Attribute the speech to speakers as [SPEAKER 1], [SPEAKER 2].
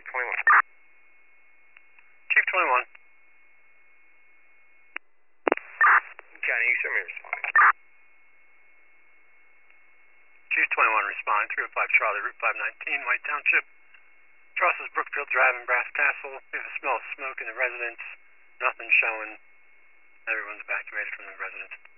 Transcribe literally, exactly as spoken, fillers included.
[SPEAKER 1] Chief twenty-one.
[SPEAKER 2] Chief twenty-one.
[SPEAKER 1] Johnny, you show me responding.
[SPEAKER 2] Chief twenty-one responding, three oh five Charlie, Route five nineteen, White Township. Crosses Brookfield Drive and Brass Castle. We have a smell of smoke in the residence. Nothing showing. Everyone's evacuated from the residence.